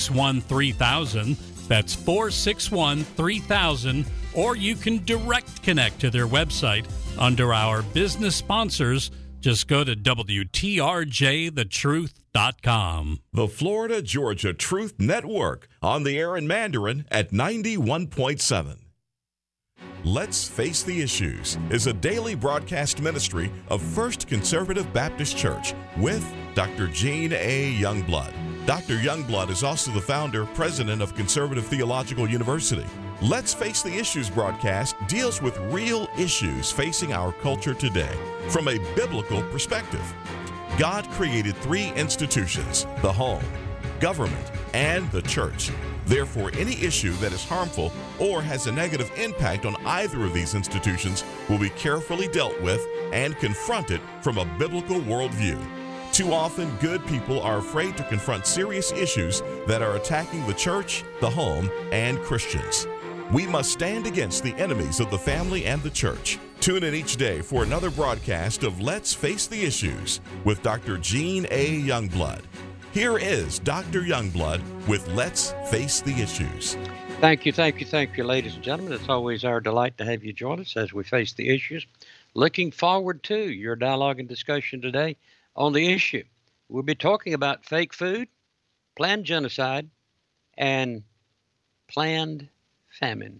461-3000. That's 461-3000. Or you can direct connect to their website under our business sponsors. Just go to WTRJTheTruth.com. The Florida Georgia Truth Network, on the air in Mandarin at 91.7. Let's Face the Issues is a daily broadcast ministry of First Conservative Baptist Church with Dr. Gene A. Youngblood. Dr. Youngblood is also the founder, president of Conservative Theological University. Let's Face the Issues broadcast deals with real issues facing our culture today from a biblical perspective. God created three institutions: the home, government, and the church. Therefore, any issue that is harmful or has a negative impact on either of these institutions will be carefully dealt with and confronted from a biblical worldview. Too often, good people are afraid to confront serious issues that are attacking the church, the home, and Christians. We must stand against the enemies of the family and the church. Tune in each day for another broadcast of Let's Face the Issues with Dr. Gene A. Youngblood. Here is Dr. Youngblood with Let's Face the Issues. Thank you, ladies and gentlemen. It's always our delight to have you join us as we face the issues. Looking forward to your dialogue and discussion today on the issue. We'll be talking about fake food, planned genocide, and planned famine.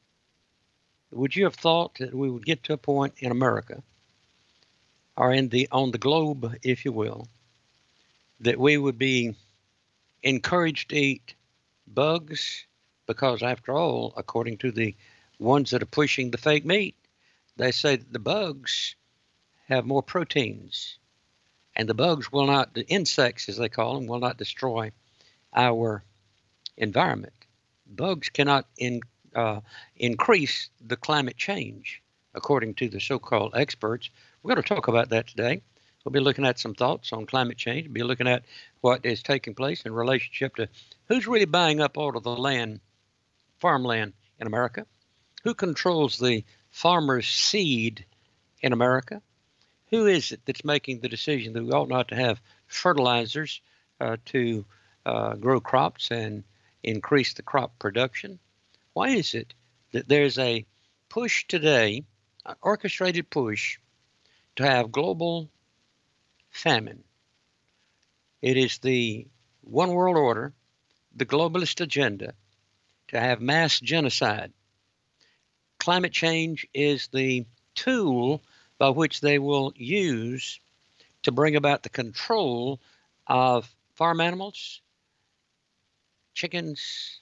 Would you have thought that we would get to a point in America, or on the globe, if you will, that we would be encouraged to eat bugs? Because after all, according to the ones that are pushing the fake meat, they say that the bugs have more proteins, and the bugs will not, the insects as they call them, will not destroy our environment. Bugs cannot increase the climate change, according to the so-called experts. We're going to talk about that today. We'll be looking at some thoughts on climate change. We'll be looking at what is taking place in relationship to who's really buying up all of the land, farmland in America, who controls the farmer's seed in America, who is it that's making the decision that we ought not to have fertilizers to grow crops and increase the crop production. Why is it that there's a push today, an orchestrated push, to have global famine? It is the one world order, the globalist agenda, to have mass genocide. Climate change is the tool by which they will use to bring about the control of farm animals, chickens,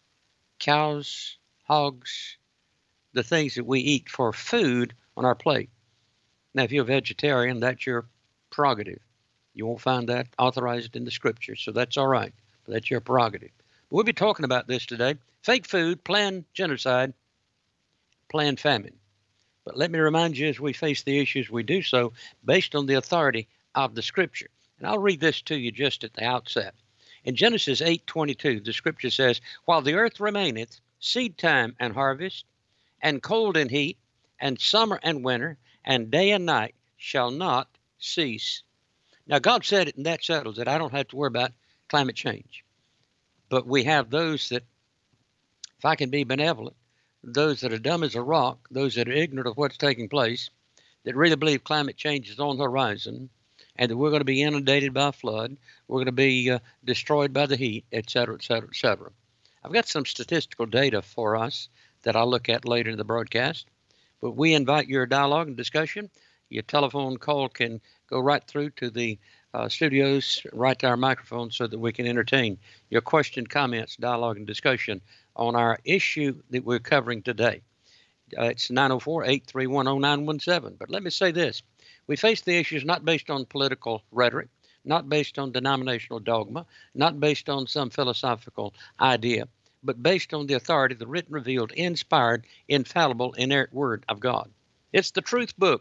cows, hogs, the things that we eat for food on our plate. Now, if you're a vegetarian, that's your prerogative. You won't find that authorized in the scriptures, so that's all right. But that's your prerogative. We'll be talking about this today. Fake food, planned genocide, planned famine. But let me remind you, as we face the issues, we do so based on the authority of the scripture. And I'll read this to you just at the outset. In Genesis 8:22, the scripture says, "While the earth remaineth, seed time and harvest, and cold and heat, and summer and winter, and day and night shall not cease." Now, God said it, and that settles it. I don't have to worry about climate change. But we have those that, if I can be benevolent, those that are dumb as a rock, those that are ignorant of what's taking place, that really believe climate change is on the horizon, and that we're going to be inundated by a flood, we're going to be destroyed by the heat, et cetera, et cetera, et cetera. I've got some statistical data for us that I'll look at later in the broadcast, but we invite your dialogue and discussion. Your telephone call can go right through to the studios, right to our microphone, so that we can entertain your question, comments, dialogue, and discussion on our issue that we're covering today. It's 904-831-0917. But let me say this. We face the issues not based on political rhetoric, not based on denominational dogma, not based on some philosophical idea, but based on the authority of the written, revealed, inspired, infallible, inerrant word of God. It's the truth book.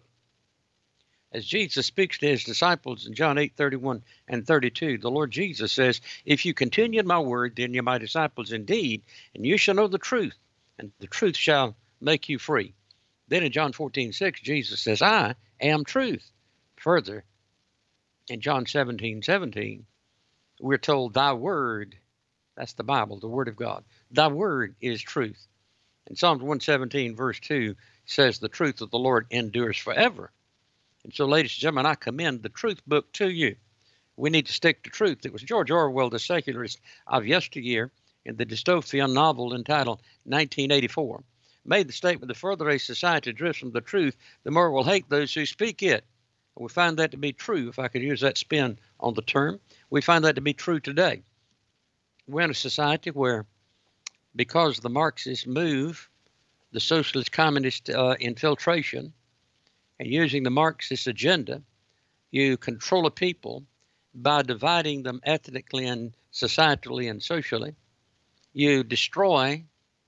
As Jesus speaks to his disciples in John 8:31 and 32, the Lord Jesus says, "If you continue in my word, then you're my disciples indeed, and you shall know the truth, and the truth shall make you free." Then in John 14:6, Jesus says, "I am truth." Further, in John 17:17, we're told, "Thy word That's the Bible, the Word of God. Thy Word is truth. And Psalms 117, verse 2 says, the truth of the Lord endures forever. And so, ladies and gentlemen, I commend the truth book to you. We need to stick to truth. It was George Orwell, the secularist of yesteryear, in the dystopian novel entitled 1984, made the statement, the further a society drifts from the truth, the more it will hate those who speak it. And we find that to be true, if I could use that spin on the term. We find that to be true today. We're in a society where, because the Marxist move, the socialist communist infiltration, and using the Marxist agenda, you control a people by dividing them ethnically and societally and socially. You destroy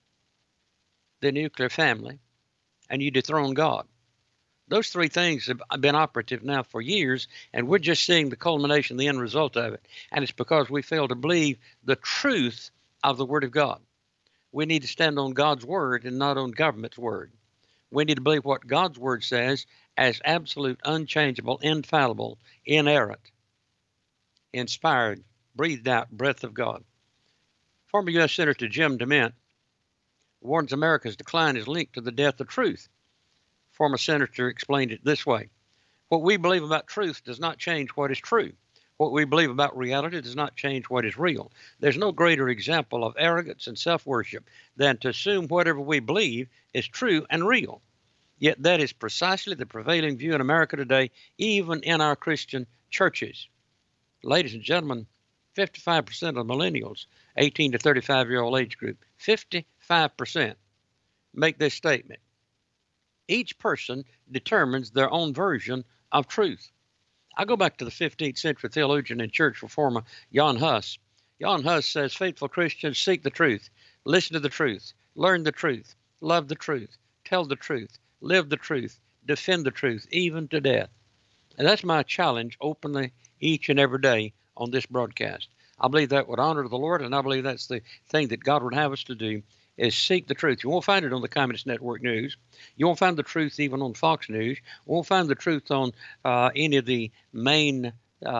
the nuclear family, and you dethrone God. Those three things have been operative now for years, and we're just seeing the culmination, the end result of it. And it's because we fail to believe the truth of the Word of God. We need to stand on God's Word and not on government's word. We need to believe what God's Word says as absolute, unchangeable, infallible, inerrant, inspired, breathed out breath of God. Former U.S. Senator Jim DeMint warns America's decline is linked to the death of truth. Former senator explained it this way. What we believe about truth does not change what is true. What we believe about reality does not change what is real. There's no greater example of arrogance and self-worship than to assume whatever we believe is true and real. Yet that is precisely the prevailing view in America today, even in our Christian churches. Ladies and gentlemen, 55% of millennials, 18 to 35-year-old age group, 55% make this statement. Each person determines their own version of truth. I go back to the 15th century theologian and church reformer Jan Hus. Jan Hus says, faithful Christians seek the truth, listen to the truth, learn the truth, love the truth, tell the truth, live the truth, defend the truth, even to death. And that's my challenge openly each and every day on this broadcast. I believe that would honor the Lord, and I believe that's the thing that God would have us to do, is seek the truth. You won't find it on the Communist Network News. You won't find the truth even on Fox News. You won't find the truth on any of the main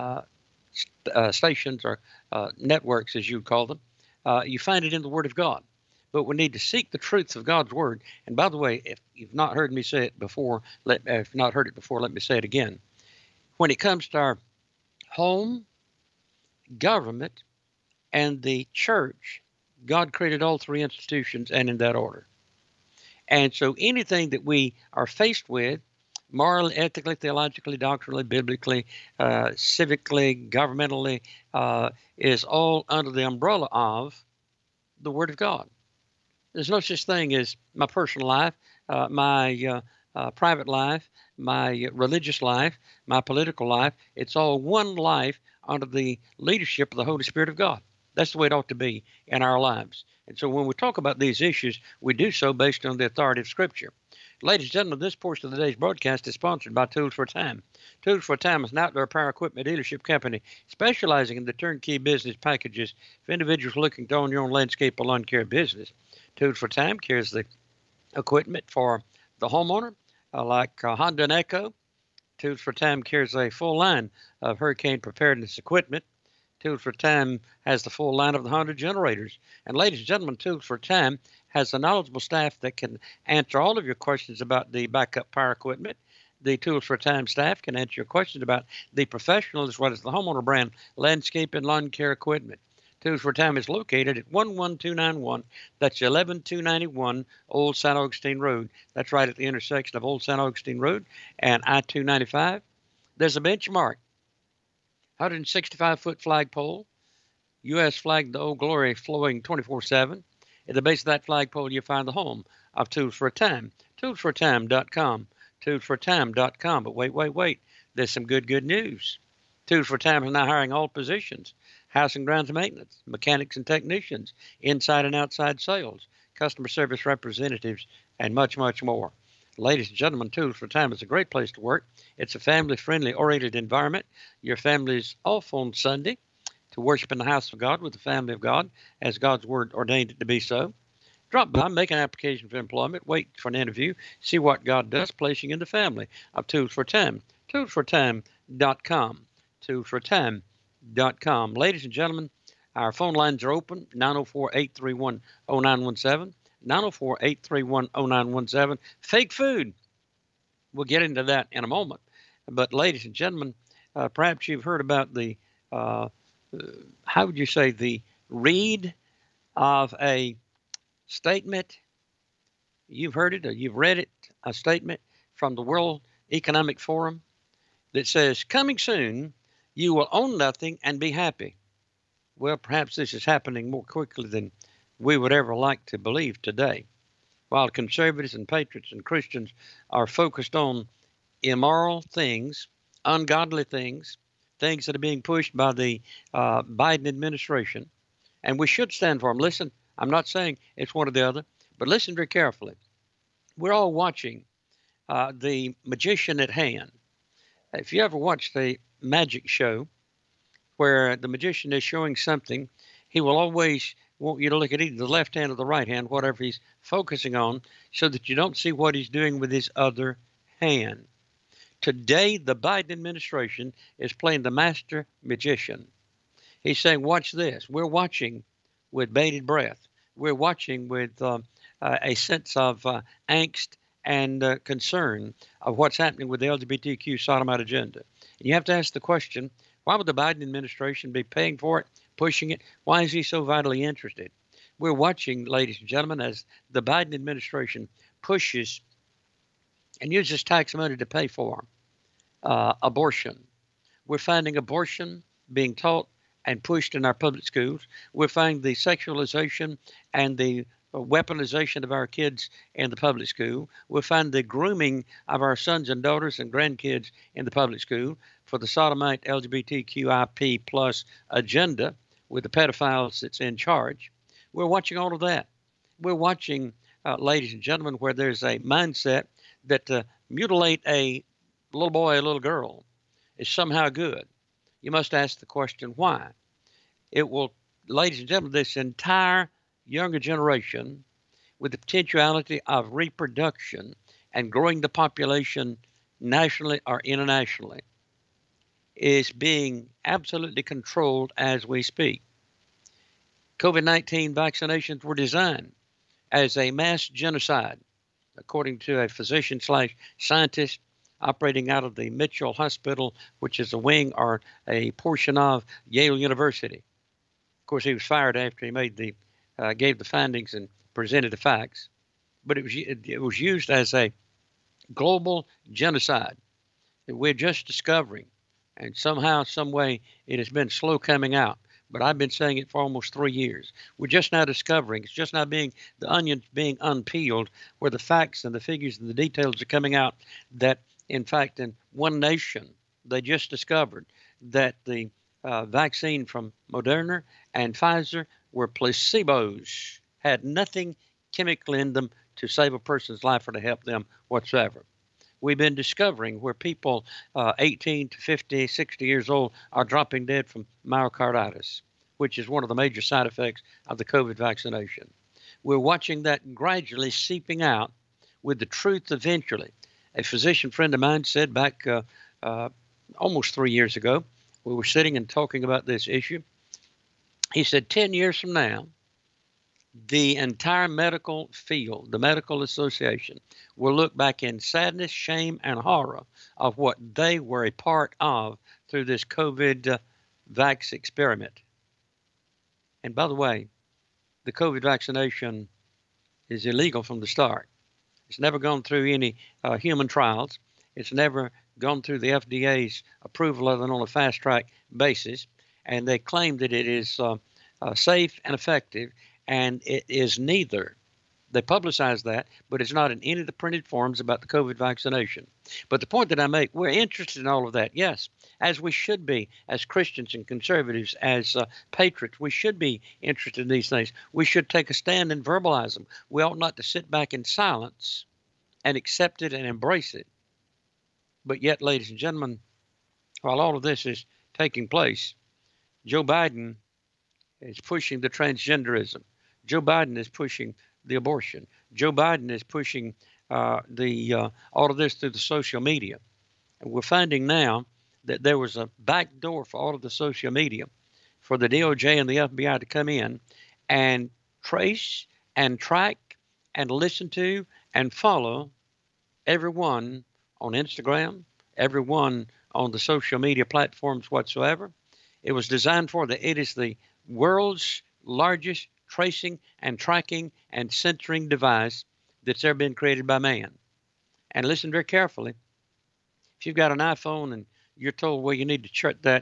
stations or networks, as you call them. You find it in the Word of God. But we need to seek the truth of God's Word. And by the way, if you've not heard me say it before, let me say it again. When it comes to our home, government, and the church, God created all three institutions, and in that order. And so anything that we are faced with, morally, ethically, theologically, doctrinally, biblically, civically, governmentally, is all under the umbrella of the Word of God. There's no such thing as my personal life, my private life, my religious life, my political life. It's all one life under the leadership of the Holy Spirit of God. That's the way it ought to be in our lives. And so when we talk about these issues, we do so based on the authority of Scripture. Ladies and gentlemen, this portion of today's broadcast is sponsored by Tools for Time. Tools for Time is an outdoor power equipment dealership company specializing in the turnkey business packages for individuals looking to own your own landscape or lawn care business. Tools for Time carries the equipment for the homeowner, like Honda and Echo. Tools for Time carries a full line of hurricane preparedness equipment. Tools for Time has the full line of the Honda generators. And ladies and gentlemen, Tools for Time has a knowledgeable staff that can answer all of your questions about the backup power equipment. The Tools for Time staff can answer your questions about the professional as well as the homeowner brand landscape and lawn care equipment. Tools for Time is located at 11291. That's 11291 Old St. Augustine Road. That's right at the intersection of Old St. Augustine Road and I-295. There's a benchmark. 165-foot flagpole, U.S. flag, the Old Glory, flowing 24/7. At the base of that flagpole, you'll find the home of Tools for Time, toolsfortime.com, toolsfortime.com. But wait. There's some good news. Tools for Time is now hiring all positions: house and grounds maintenance, mechanics and technicians, inside and outside sales, customer service representatives, and much more. Ladies and gentlemen, Tools for Time is a great place to work. It's a family-friendly oriented environment. Your family's off on Sunday to worship in the house of God with the family of God, as God's Word ordained it to be so. Drop by, make an application for employment, wait for an interview, see what God does, placing in the family of Tools for Time. toolsfortime.com, toolsfortime.com. Ladies and gentlemen, Our phone lines are open, 904-831-0917, 904-831-0917. Fake food. We'll get into that in a moment. But ladies and gentlemen, perhaps you've heard about the, how would you say, the read of a statement. You've heard it or you've read it, a statement from the World Economic Forum that says, coming soon, you will own nothing and be happy. Well, perhaps this is happening more quickly than we would ever like to believe today. While conservatives and patriots and Christians are focused on immoral things, ungodly things, things that are being pushed by the Biden administration, and we should stand for them. Listen, I'm not saying it's one or the other, but listen very carefully. We're all watching the magician at hand. If you ever watch the magic show where the magician is showing something, he will always want you to look at either the left hand or the right hand, whatever he's focusing on, so that you don't see what he's doing with his other hand. Today, the Biden administration is playing the master magician. He's saying, watch this. We're watching with bated breath. We're watching with a sense of angst and concern of what's happening with the LGBTQ sodomite agenda. And you have to ask the question, why would the Biden administration be paying for it, pushing it? Why is he so vitally interested? We're watching, ladies and gentlemen, as the Biden administration pushes and uses tax money to pay for abortion. We're finding abortion being taught and pushed in our public schools. We're finding the sexualization and the weaponization of our kids in the public school. We'll find the grooming of our sons and daughters and grandkids in the public school for the sodomite LGBTQIP plus agenda with the pedophiles that's in charge. We're watching all of that. We're watching, ladies and gentlemen, where there's a mindset that to mutilate a little boy, a little girl is somehow good. You must ask the question, why? It will, ladies and gentlemen, this entire younger generation with the potentiality of reproduction and growing the population nationally or internationally is being absolutely controlled as we speak. COVID-19 vaccinations were designed as a mass genocide, according to a physician/scientist operating out of the Mitchell Hospital, which is a wing or a portion of Yale University. Of course, he was fired after he made the gave the findings and presented the facts, but it was used as a global genocide that we're just discovering, and somehow, some way, it has been slow coming out. But I've been saying it for almost 3 years. We're just now discovering. It's just now being the onions being unpeeled, where the facts and the figures and the details are coming out. That, in fact, in one nation, they just discovered that the vaccine from Moderna and Pfizer were placebos, had nothing chemical in them to save a person's life or to help them whatsoever. We've been discovering where people 18 to 50, 60 years old are dropping dead from myocarditis, which is one of the major side effects of the COVID vaccination. We're watching that gradually seeping out with the truth eventually. A physician friend of mine said back almost 3 years ago, we were sitting and talking about this issue. He said 10 years from now, the entire medical field, the medical association, will look back in sadness, shame, and horror of what they were a part of through this COVID vax experiment. And by the way, the COVID vaccination is illegal from the start. It's never gone through any human trials. It's never gone through the FDA's approval other than on a fast track basis. And they claim that it is safe and effective, and it is neither. They publicize that, but it's not in any of the printed forms about the COVID vaccination. But the point that I make, we're interested in all of that, yes, as we should be, as Christians and conservatives, as patriots. We should be interested in these things. We should take a stand and verbalize them. We ought not to sit back in silence and accept it and embrace it. But yet, ladies and gentlemen, while all of this is taking place, Joe Biden is pushing the transgenderism. Joe Biden is pushing the abortion. Joe Biden is pushing all of this through the social media. And we're finding now that there was a back door for all of the social media for the DOJ and the FBI to come in and trace and track and listen to and follow everyone on Instagram, everyone on the social media platforms whatsoever. It was designed for that. It is the world's largest tracing and tracking and censoring device that's ever been created by man. And listen very carefully. If you've got an iPhone and you're told, well, you need to shut that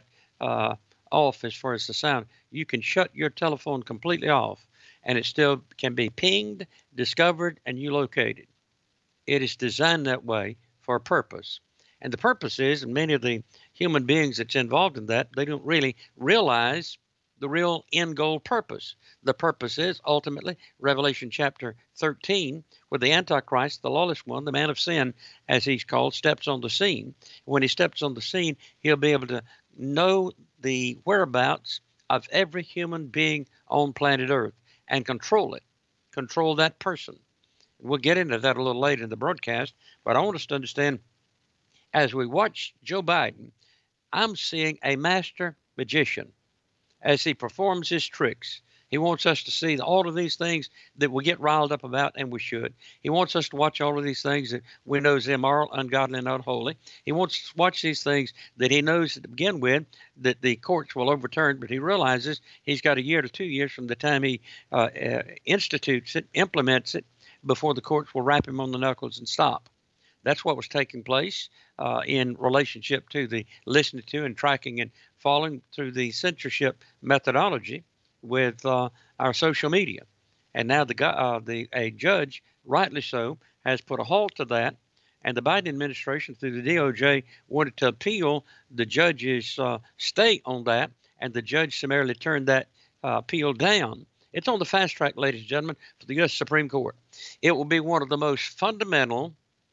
off as far as the sound, you can shut your telephone completely off and it still can be pinged, discovered, and you located. It is designed that way for a purpose. And the purpose is, and many of the human beings that's involved in that, they don't really realize the real end goal purpose. The purpose is ultimately Revelation chapter 13, where the Antichrist, the lawless one, the man of sin, as he's called, steps on the scene. When he steps on the scene, he'll be able to know the whereabouts of every human being on planet Earth and control it, control that person. We'll get into that a little later in the broadcast, but I want us to understand, as we watch Joe Biden, I'm seeing a master magician as he performs his tricks. He wants us to see all of these things that we get riled up about, and we should. He wants us to watch all of these things that we know is immoral, ungodly, and unholy. He wants us to watch these things that he knows to begin with that the courts will overturn, but he realizes he's got a year to 2 years from the time he institutes it, implements it, before the courts will rap him on the knuckles and stop. That's what was taking place in relationship to the listening to and tracking and following through the censorship methodology with our social media. And now a judge, rightly so, has put a halt to that. And the Biden administration, through the DOJ, wanted to appeal the judge's stay on that. And the judge summarily turned that appeal down. It's on the fast track, ladies and gentlemen, for the U.S. Supreme Court. It will be one of the most fundamental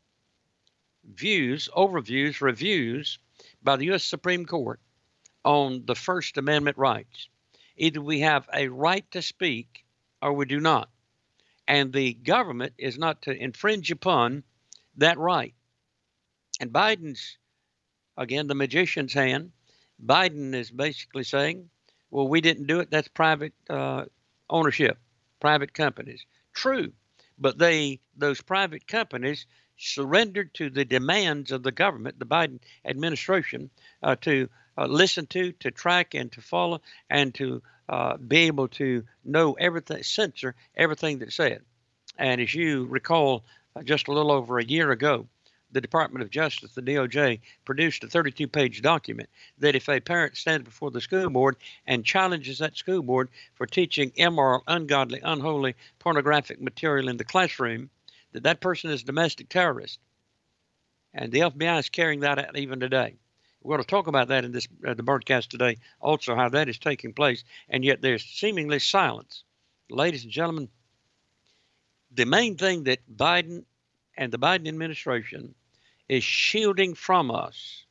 reviews by the U.S. Supreme Court on the First Amendment rights. Either we have a right to speak or we do not. And the government is not to infringe upon that right. And Biden's, again, the magician's hand, Biden is basically saying, well, we didn't do it. That's private ownership, private companies. True, but those private companies surrendered to the demands of the government, the Biden administration, to listen to track, and to follow, and to be able to know everything, censor everything that's said. And as you recall, just a little over a year ago, the Department of Justice, the DOJ, produced a 32-page document that if a parent stands before the school board and challenges that school board for teaching immoral, ungodly, unholy, pornographic material in the classroom, that person is a domestic terrorist. And the FBI is carrying that out even today. We're going to talk about that in this the broadcast today, also how that is taking place, and yet there's seemingly silence. Ladies and gentlemen, the main thing that Biden and the Biden administration is shielding from us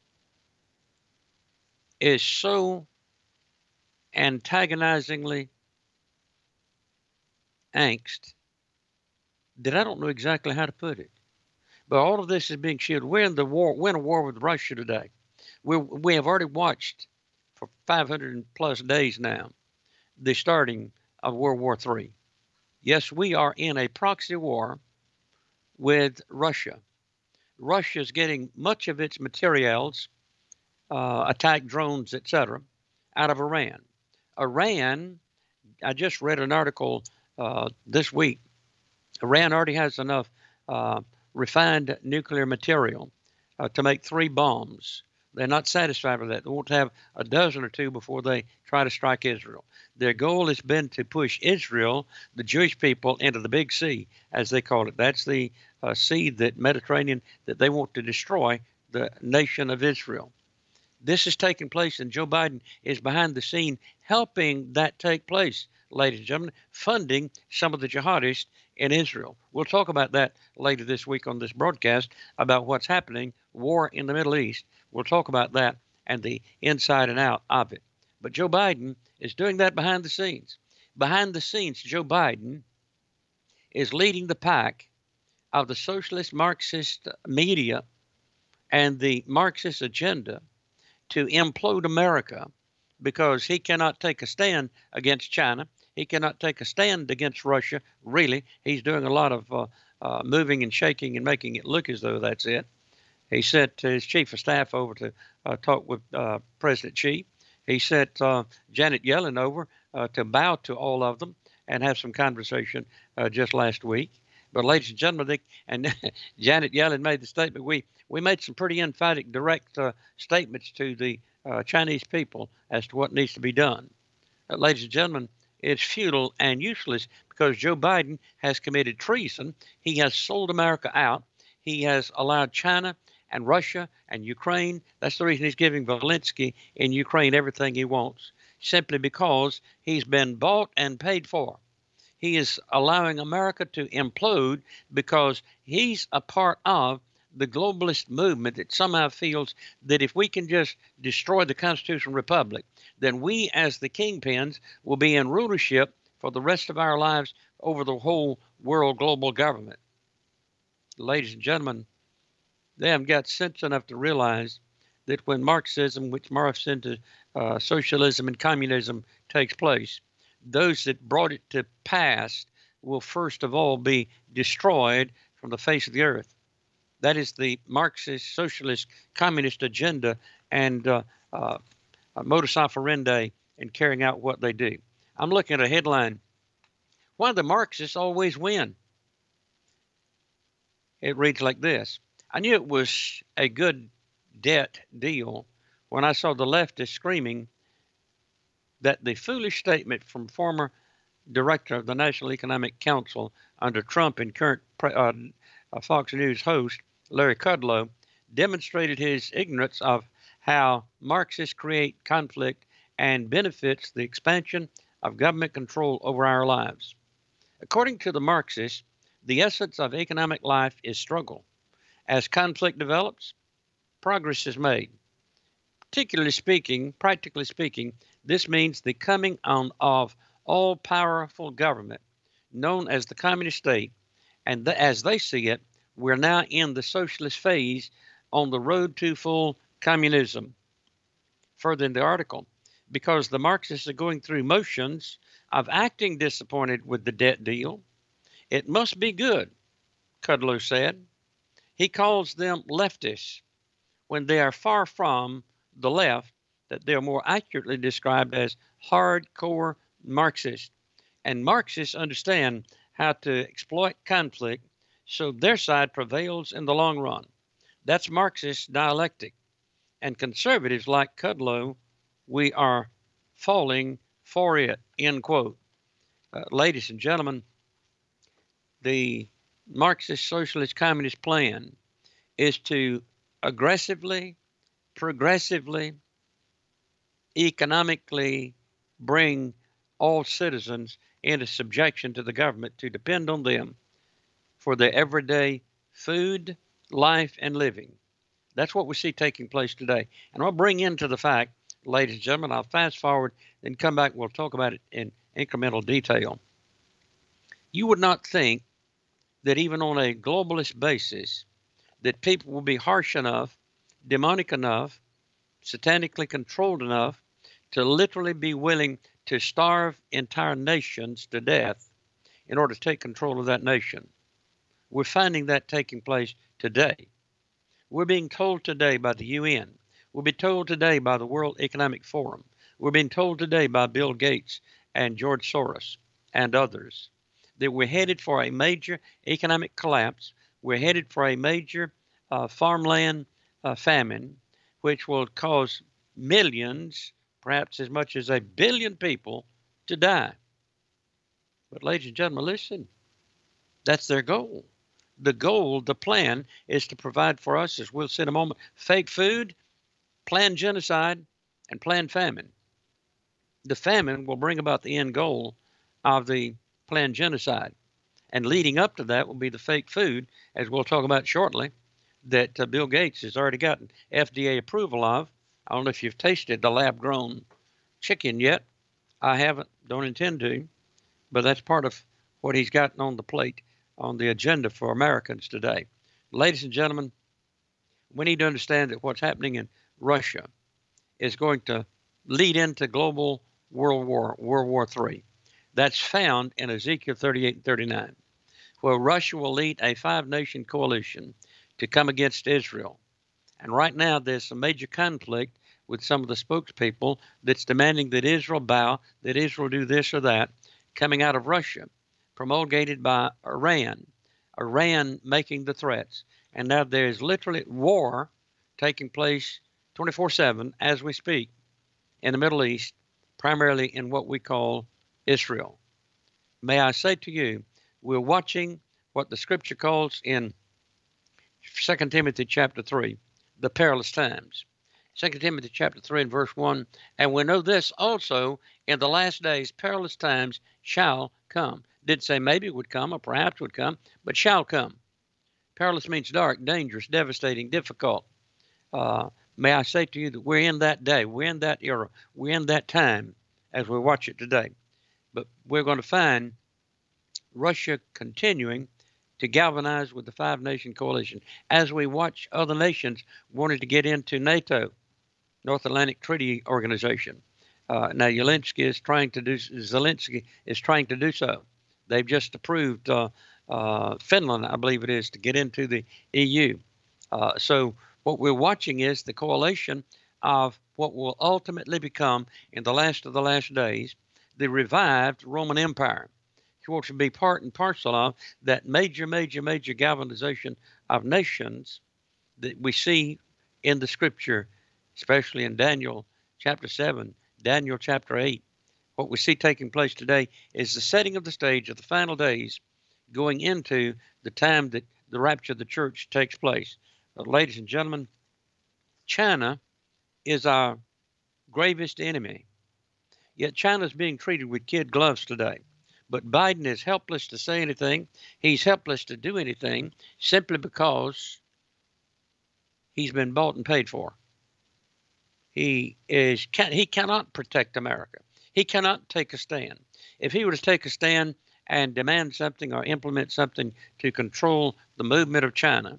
is so antagonizingly angst that I don't know exactly how to put it. But all of this is being shielded. We're in a war with Russia today. We have already watched for 500 plus days now the starting of World War III. Yes, we are in a proxy war with Russia. Russia is getting much of its materials, attack drones, etc., out of Iran. Iran, I just read an article this week. Iran already has enough refined nuclear material to make 3 bombs. They're not satisfied with that. They want to have a dozen or 2 before they try to strike Israel. Their goal has been to push Israel, the Jewish people, into the Big Sea, as they call it. That's the sea, that Mediterranean, that they want to destroy the nation of Israel. This is taking place, and Joe Biden is behind the scene helping that take place, ladies and gentlemen, funding some of the jihadists in Israel. We'll talk about that later this week on this broadcast, about what's happening, war in the Middle East. We'll talk about that and the inside and out of it. But Joe Biden is doing that behind the scenes. Behind the scenes, Joe Biden is leading the pack of the socialist Marxist media and the Marxist agenda to implode America because he cannot take a stand against China. He cannot take a stand against Russia. Really, he's doing a lot of moving and shaking and making it look as though that's it. He sent his chief of staff over to talk with President Xi. He sent Janet Yellen over to bow to all of them and have some conversation just last week. But ladies and gentlemen, and Janet Yellen made the statement, we made some pretty emphatic, direct statements to the Chinese people as to what needs to be done. Ladies and gentlemen, it's futile and useless because Joe Biden has committed treason. He has sold America out. He has allowed China and Russia and Ukraine. That's the reason he's giving Zelensky in Ukraine everything he wants, simply because he's been bought and paid for. He is allowing America to implode because he's a part of the globalist movement that somehow feels that if we can just destroy the constitutional republic, then we as the kingpins will be in rulership for the rest of our lives over the whole world global government. Ladies and gentlemen, they haven't got sense enough to realize that when Marxism, which morphs into socialism and communism, takes place, those that brought it to pass will first of all be destroyed from the face of the earth. That is the Marxist, socialist, communist agenda and modus operandi in carrying out what they do. I'm looking at a headline, "Why the Marxists Always Win." It reads like this: I knew it was a good debt deal when I saw the leftists screaming that the foolish statement from former director of the National Economic Council under Trump and current Fox News host Larry Kudlow demonstrated his ignorance of how Marxists create conflict and benefits the expansion of government control over our lives. According to the Marxists, the essence of economic life is struggle. As conflict develops, progress is made. Practically speaking, this means the coming on of all-powerful government known as the communist state, and as they see it, we're now in the socialist phase on the road to full communism. Further in the article, because the Marxists are going through motions of acting disappointed with the debt deal, it must be good, Kudlow said. He calls them leftists when they are far from the left, that they are more accurately described as hardcore Marxists. And Marxists understand how to exploit conflict so their side prevails in the long run. That's Marxist dialectic. And conservatives like Kudlow, we are falling for it, end quote. Ladies and gentlemen, the Marxist Socialist Communist plan is to aggressively, progressively, economically bring all citizens into subjection to the government to depend on them for their everyday food, life, and living. That's what we see taking place today. And I'll bring into the fact, ladies and gentlemen, I'll fast forward and come back and we'll talk about it in incremental detail. You would not think that even on a globalist basis, that people will be harsh enough, demonic enough, satanically controlled enough to literally be willing to starve entire nations to death in order to take control of that nation. We're finding that taking place today. We're being told today by the UN. We're being told today by the World Economic Forum. We're being told today by Bill Gates and George Soros and others that we're headed for a major economic collapse. We're headed for a major farmland famine, which will cause millions, perhaps as much as 1 billion people to die. But ladies and gentlemen, listen, that's their goal. The goal, the plan, is to provide for us, as we'll see in a moment, fake food, planned genocide, and planned famine. The famine will bring about the end goal of the planned genocide. And leading up to that will be the fake food, as we'll talk about shortly, that Bill Gates has already gotten FDA approval of. I don't know if you've tasted the lab-grown chicken yet. I haven't, don't intend to, but that's part of what he's gotten on the plate, on the agenda for Americans today. Ladies and gentlemen, we need to understand that what's happening in Russia is going to lead into global World War III. That's found in Ezekiel 38 and 39, where Russia will lead a 5-nation coalition to come against Israel. And right now there's a major conflict with some of the spokespeople that's demanding that Israel bow, that Israel do this or that, coming out of Russia, promulgated by Iran making the threats. And now there's literally war taking place 24/7 as we speak in the Middle East, primarily in what we call Israel. May I say to you, we're watching what the scripture calls in 2 Timothy chapter 3, the perilous times. 2 Timothy chapter 3 and verse 1, and we know this also, in the last days perilous times shall come. Didn't say maybe it would come or perhaps would come, but shall come. Perilous means dark, dangerous, devastating, difficult. May I say to you that we're in that day, we're in that era, we're in that time as we watch it today. But we're going to find Russia continuing to galvanize with the 5-nation coalition as we watch other nations wanting to get into NATO, North Atlantic Treaty Organization. Now Zelensky is trying to do so. They've just approved Finland, I believe it is, to get into the EU. So what we're watching is the coalition of what will ultimately become, in the last of the last days, the revived Roman Empire. He wants to be part and parcel of that major galvanization of nations that we see in the scripture, especially in Daniel chapter 7, Daniel chapter 8. What we see taking place today is the setting of the stage of the final days, going into the time that the rapture of the church takes place. Ladies and gentlemen, China is our gravest enemy. Yet China is being treated with kid gloves today. But Biden is helpless to say anything. He's helpless to do anything simply because he's been bought and paid for. He cannot protect America. He cannot take a stand. If he were to take a stand and demand something or implement something to control the movement of China,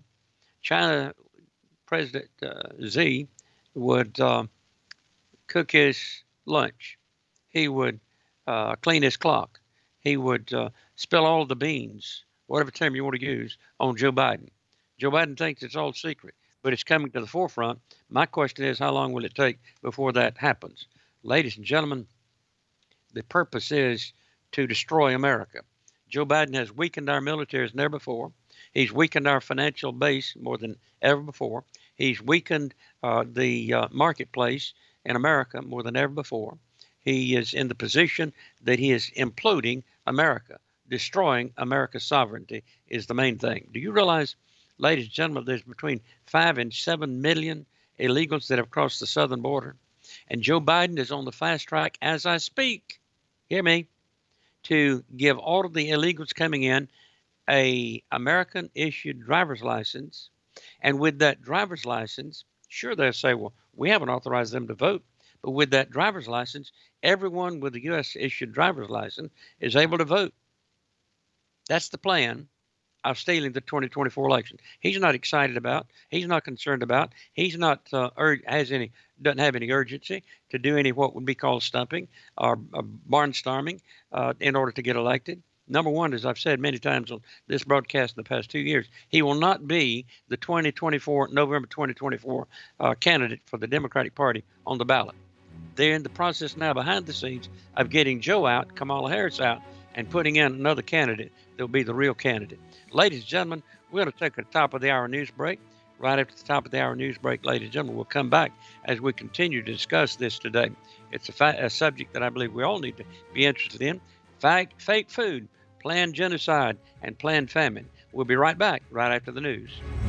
President Xi would cook his lunch. He would clean his clock. He would spill all the beans, whatever term you want to use, on Joe Biden. Joe Biden thinks it's all secret, but it's coming to the forefront. My question is, how long will it take before that happens? Ladies and gentlemen, the purpose is to destroy America. Joe Biden has weakened our military as never before. He's weakened our financial base more than ever before. He's weakened the marketplace in America more than ever before. He is in the position that he is imploding America. Destroying America's sovereignty is the main thing. Do you realize, ladies and gentlemen, there's between 5 and 7 million illegals that have crossed the southern border? And Joe Biden is on the fast track as I speak, hear me, to give all of the illegals coming in a American-issued driver's license. And with that driver's license, sure, they'll say, well, we haven't authorized them to vote. But with that driver's license, everyone with a U.S.-issued driver's license is able to vote. That's the plan of stealing the 2024 election. He's not excited about. He's not concerned about. He's not doesn't have any urgency to do any what would be called stumping or barnstorming in order to get elected. Number one, as I've said many times on this broadcast in the past 2 years, he will not be the November 2024 candidate for the Democratic Party on the ballot. They're in the process now behind the scenes of getting Joe out, Kamala Harris out, and putting in another candidate that will be the real candidate. Ladies and gentlemen, we're going to take a top of the hour news break. Right after the top of the hour news break, ladies and gentlemen, we'll come back as we continue to discuss this today. It's a subject that I believe we all need to be interested in. Fake food, planned genocide, and planned famine. We'll be right back right after the news.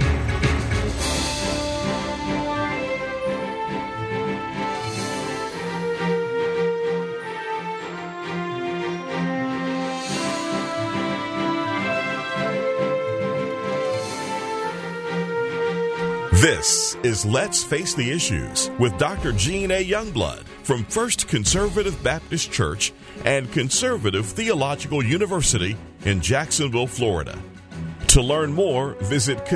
This is Let's Face the Issues with Dr. Gene A. Youngblood from First Conservative Baptist Church and Conservative Theological University in Jacksonville, Florida. To learn more, visit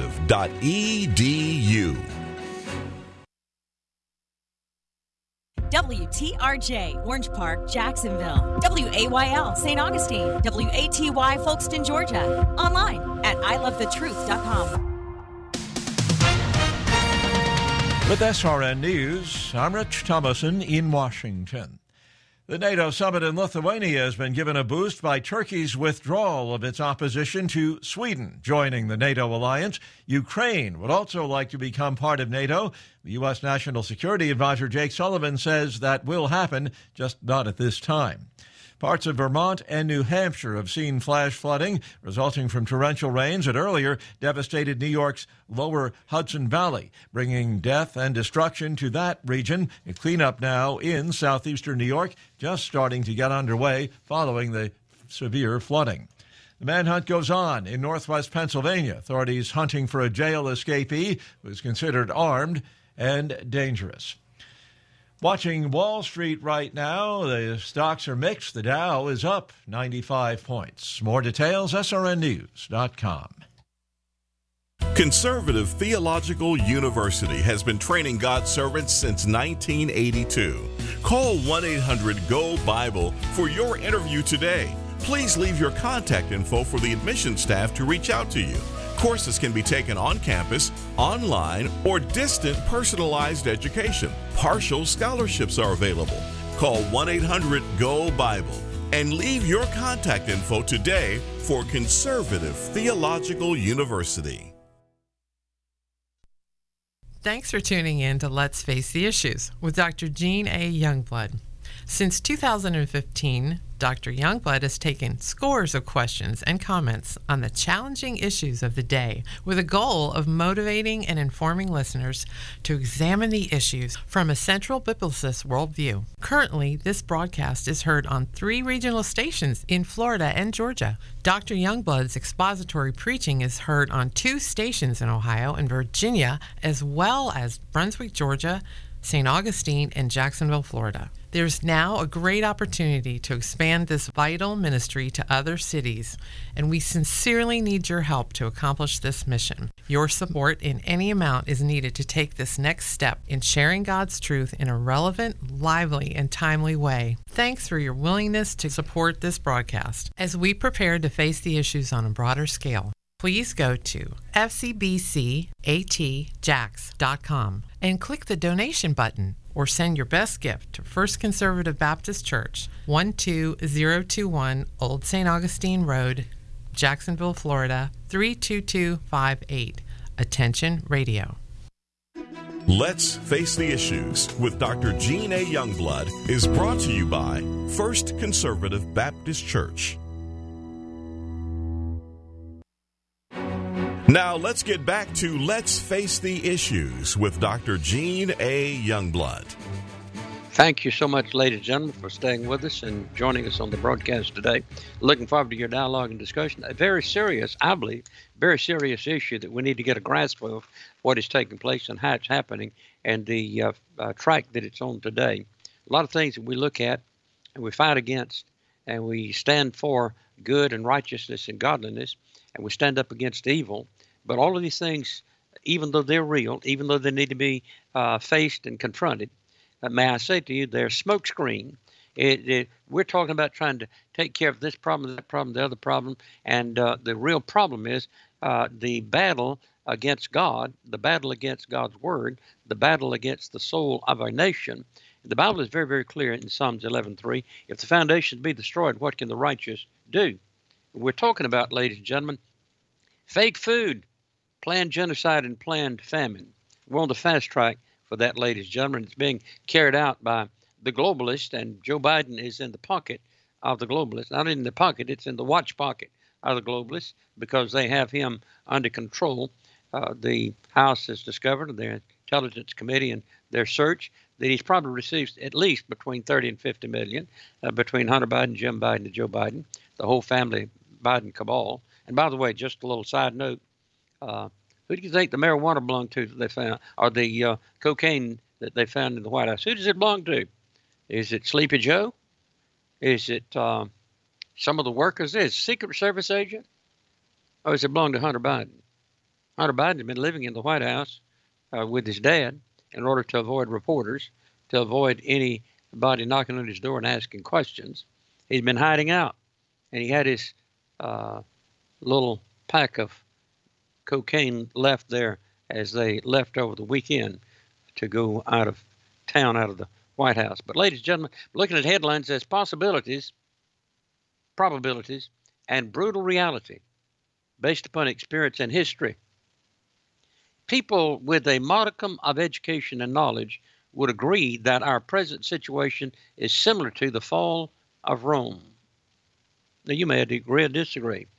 conservative.edu. WTRJ, Orange Park, Jacksonville. WAYL, St. Augustine. WATY, Folkestone, Georgia. Online at ilovethetruth.com. With SRN News, I'm Rich Thomason in Washington. The NATO summit in Lithuania has been given a boost by Turkey's withdrawal of its opposition to Sweden joining the NATO alliance. Ukraine would also like to become part of NATO. The U.S. National Security Advisor Jake Sullivan says that will happen, just not at this time. Parts of Vermont and New Hampshire have seen flash flooding resulting from torrential rains that earlier devastated New York's lower Hudson Valley, bringing death and destruction to that region. A cleanup now in southeastern New York just starting to get underway following the severe flooding. The manhunt goes on in northwest Pennsylvania. Authorities hunting for a jail escapee who is considered armed and dangerous. Watching Wall Street right now, the stocks are mixed. The Dow is up 95 points. More details, srnnews.com. Conservative Theological University has been training God's servants since 1982. Call 1-800-GO-BIBLE for your interview today. Please leave your contact info for the admission staff to reach out to you. Courses can be taken on campus, online, or distant personalized education. Partial scholarships are available. Call 1-800-GO-BIBLE and leave your contact info today for Conservative Theological University. Thanks for tuning in to Let's Face the Issues with Dr. Jean A. Youngblood. Since 2015, Dr. Youngblood has taken scores of questions and comments on the challenging issues of the day with a goal of motivating and informing listeners to examine the issues from a central biblicist worldview. Currently, this broadcast is heard on 3 regional stations in Florida and Georgia. Dr. Youngblood's expository preaching is heard on 2 stations in Ohio and Virginia, as well as Brunswick, Georgia, St. Augustine, and Jacksonville, Florida. There's now a great opportunity to expand this vital ministry to other cities, and we sincerely need your help to accomplish this mission. Your support in any amount is needed to take this next step in sharing God's truth in a relevant, lively, and timely way. Thanks for your willingness to support this broadcast as we prepare to face the issues on a broader scale. Please go to fcbcatjax.com and click the donation button or send your best gift to First Conservative Baptist Church, 12021 Old St. Augustine Road, Jacksonville, Florida, 32258. Attention Radio. Let's Face the Issues with Dr. Jean A. Youngblood is brought to you by First Conservative Baptist Church. Now let's get back to Let's Face the Issues with Dr. Jean A. Youngblood. Thank you so much, ladies and gentlemen, for staying with us and joining us on the broadcast today. Looking forward to your dialogue and discussion. A very serious, I believe, very serious issue that we need to get a grasp of what is taking place and how it's happening and the track that it's on today. A lot of things that we look at and we fight against and we stand for good and righteousness and godliness and we stand up against evil. But all of these things, even though they're real, even though they need to be faced and confronted, may I say to you, they're smokescreen. We're talking about trying to take care of this problem, that problem, the other problem, and the real problem is the battle against God, the battle against God's Word, the battle against the soul of our nation. The Bible is very, very clear in Psalms 11:3. If the foundations be destroyed, what can the righteous do? We're talking about, ladies and gentlemen, fake food, planned genocide, and planned famine. We're on the fast track for that, ladies and gentlemen. It's being carried out by the globalists, and Joe Biden is in the pocket of the globalists. Not in the pocket, it's in the watch pocket of the globalists because they have him under control. The House has discovered, their Intelligence Committee and their search, that he's probably received at least between 30 and 50 million between Hunter Biden, Jim Biden, and Joe Biden, the whole family Biden cabal. And by the way, just a little side note, who do you think the marijuana belonged to that they found, or the cocaine that they found in the White House? Who does it belong to? Is it Sleepy Joe? Is it some of the workers? Is it Secret Service agent? Or does it belong to Hunter Biden? Hunter Biden has been living in the White House with his dad in order to avoid reporters, to avoid any body knocking on his door and asking questions. He's been hiding out, and he had his little pack of cocaine left there as they left over the weekend to go out of town, out of the White House. But ladies and gentlemen, looking at headlines, there's possibilities, probabilities, and brutal reality based upon experience and history. People with a modicum of education and knowledge would agree that our present situation is similar to the fall of Rome. Now, you may agree or disagree.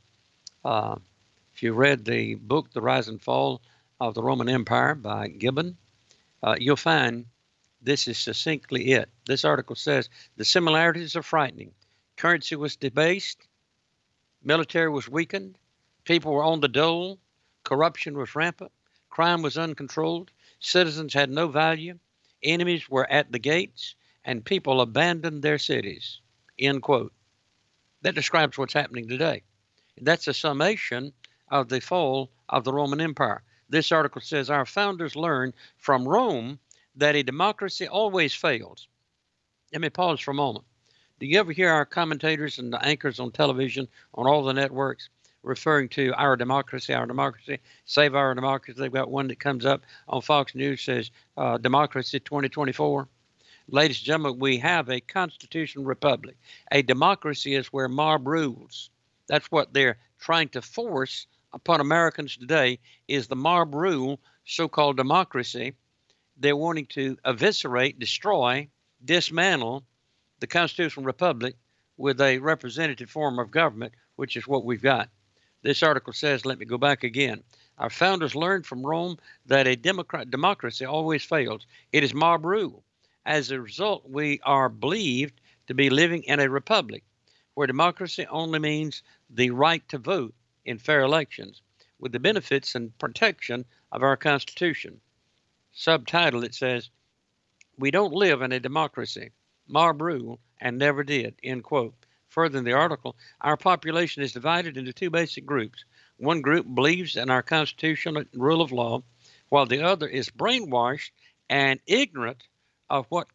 If you read the book, The Rise and Fall of the Roman Empire by Gibbon, you'll find this is succinctly it. This article says, the similarities are frightening. Currency was debased, military was weakened, people were on the dole, corruption was rampant, crime was uncontrolled, citizens had no value, enemies were at the gates, and people abandoned their cities. End quote. That describes what's happening today. That's a summation of the fall of the Roman Empire. This article says our founders learned from Rome that a democracy always fails. Let me pause for a moment. Do you ever hear our commentators and the anchors on television, on all the networks, referring to our democracy, save our democracy? They've got one that comes up on Fox News, says democracy 2024. Ladies and gentlemen, we have a constitutional republic. A democracy is where mob rules. That's what they're trying to force upon Americans today, is the mob rule, so-called democracy. They're wanting to eviscerate, destroy, dismantle the constitutional republic with a representative form of government, which is what we've got. This article says, let me go back again. Our founders learned from Rome that a democracy always fails. It is mob rule. As a result, we are believed to be living in a republic where democracy only means the right to vote in fair elections with the benefits and protection of our Constitution. Subtitle, it says, we don't live in a democracy, mob rule, and never did, end quote. Further in the article, our population is divided into two basic groups. One group believes in our constitutional rule of law, while the other is brainwashed and ignorant of what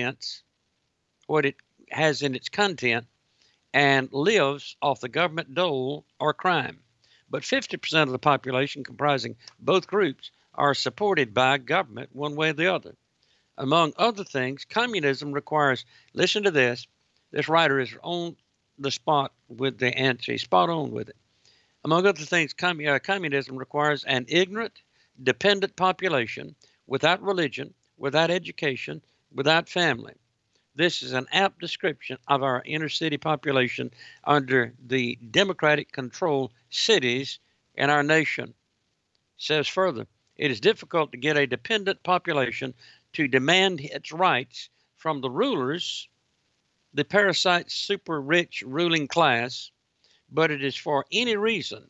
it has in its content, and lives off the government dole or crime. But 50% of the population, comprising both groups, are supported by government one way or the other. Among other things, communism requires, listen to this writer is on the spot with the answer, he's spot on with it. Among other things, communism requires an ignorant, dependent population without religion, without education, without family. This is an apt description of our inner city population under the democratic controlled cities in our nation. Says further, it is difficult to get a dependent population to demand its rights from the rulers, the parasite super rich ruling class, but if for any reason,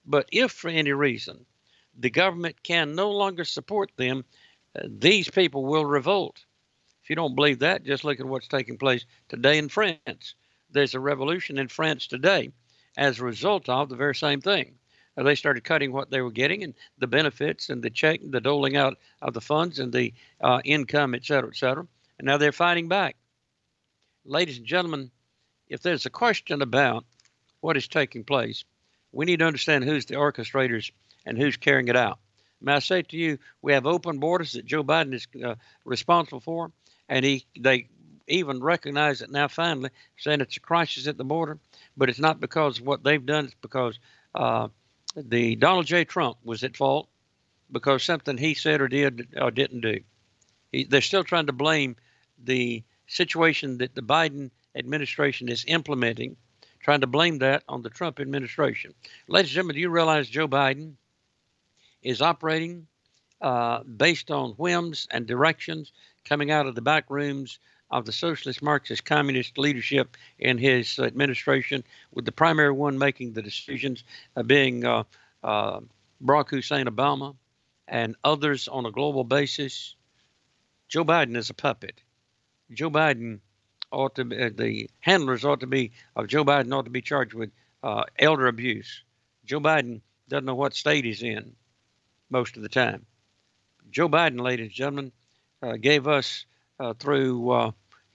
the government can no longer support them, these people will revolt. If you don't believe that, just look at what's taking place today in France. There's a revolution in France today as a result of the very same thing. They started cutting what they were getting and the benefits and the check, the doling out of the funds and the income, et cetera, and now they're fighting back. Ladies and gentlemen, if there's a question about what is taking place, we need to understand who's the orchestrators and who's carrying it out. May I say to you, we have open borders that Joe Biden is responsible for, and they even recognize it now finally, saying it's a crisis at the border, but it's not because of what they've done. It's because the Donald J. Trump was at fault because something he said or did or didn't do. They're still trying to blame the situation that the Biden administration is implementing, trying to blame that on the Trump administration. Ladies and gentlemen, do you realize Joe Biden is operating based on whims and directions coming out of the back rooms of the socialist, Marxist, communist leadership in his administration, with the primary one making the decisions being Barack Hussein Obama and others on a global basis? Joe Biden is a puppet. Joe Biden ought to be, the handlers ought to be, of Joe Biden ought to be charged with elder abuse. Joe Biden doesn't know what state he's in most of the time. Joe Biden, ladies and gentlemen, gave us through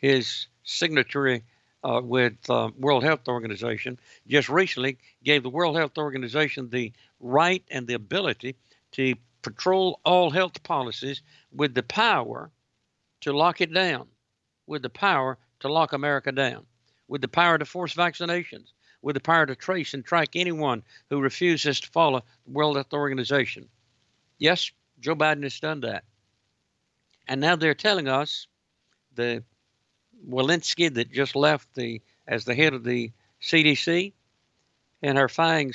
his signatory with World Health Organization, just recently gave the World Health Organization the right and the ability to control all health policies with the power to lock it down, with the power to lock America down, with the power to force vaccinations, with the power to trace and track anyone who refuses to follow the World Health Organization. Yes, Joe Biden has done that. And now they're telling us the Walensky that just left as the head of the CDC, in her final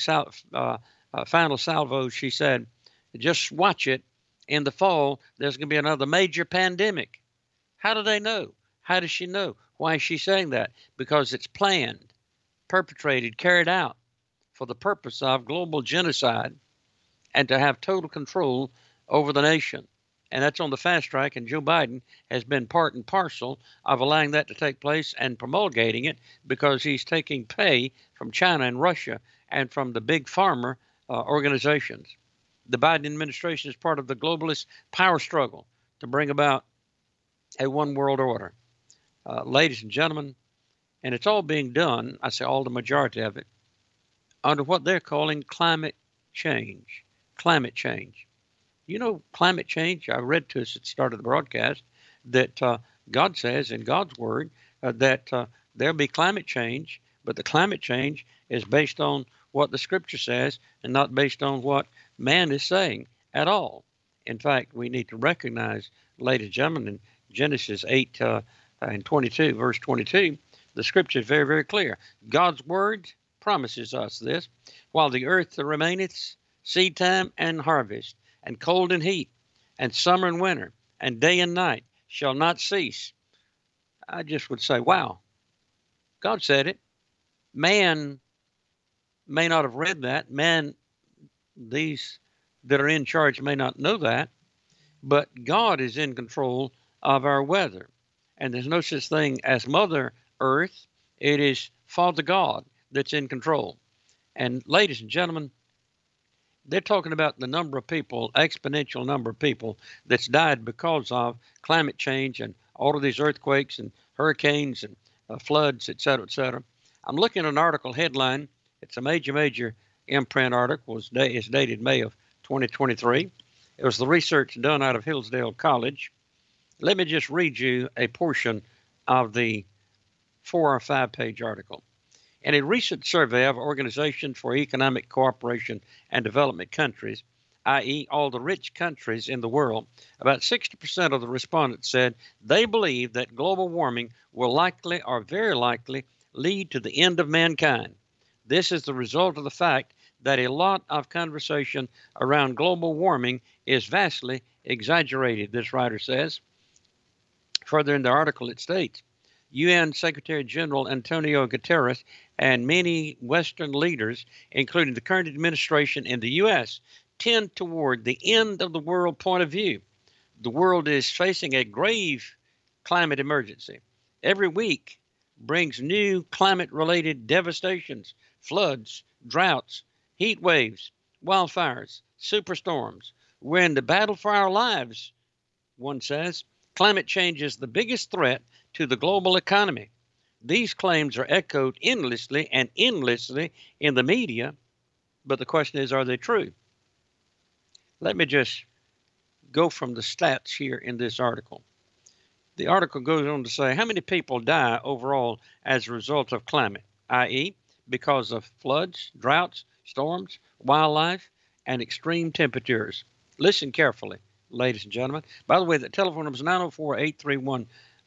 salvo, she said, just watch it. In the fall, there's going to be another major pandemic. How do they know? How does she know? Why is she saying that? Because it's planned, perpetrated, carried out for the purpose of global genocide and to have total control over the nation. And that's on the fast track, and Joe Biden has been part and parcel of allowing that to take place and promulgating it because he's taking pay from China and Russia and from the big pharma organizations. The Biden administration is part of the globalist power struggle to bring about a one world order. Ladies and gentlemen, and it's all being done, I say all, the majority of it, under what they're calling climate change. Climate change. You know, climate change, I read to us at the start of the broadcast that God says in God's word that there'll be climate change, but the climate change is based on what the scripture says and not based on what man is saying at all. In fact, we need to recognize, ladies and gentlemen, in Genesis 8 and 22, verse 22, the scripture is very, very clear. God's word promises us this: while the earth remaineth, seed time and harvest, and cold and heat, and summer and winter, and day and night shall not cease. I just would say, wow, God said it. Man may not have read that. Man, these that are in charge may not know that. But God is in control of our weather. And there's no such thing as Mother Earth. It is Father God that's in control. And ladies and gentlemen, they're talking about the number of people, exponential number of people that's died because of climate change and all of these earthquakes and hurricanes and floods, et cetera, et cetera. I'm looking at an article headline. It's a major imprint article. It's dated May of 2023. It was the research done out of Hillsdale College. Let me just read you a portion of the 4 or 5 page article. In a recent survey of Organization for Economic Cooperation and Development countries, i.e. all the rich countries in the world, about 60% of the respondents said they believe that global warming will likely or very likely lead to the end of mankind. This is the result of the fact that a lot of conversation around global warming is vastly exaggerated, this writer says. Further in the article, it states, UN Secretary General Antonio Guterres and many Western leaders, including the current administration in the U.S., tend toward the end of the world point of view. The world is facing a grave climate emergency. Every week brings new climate-related devastations, floods, droughts, heat waves, wildfires, superstorms. We're in the battle for our lives, one says. Climate change is the biggest threat to the global economy. These claims are echoed endlessly in the media, but the question is, are they true? Let me just go from the stats here in this article. The article goes on to say how many people die overall as a result of climate, i.e., because of floods, droughts, storms, wildlife, and extreme temperatures. Listen carefully, ladies and gentlemen. By the way, the telephone number is 904-831-0917,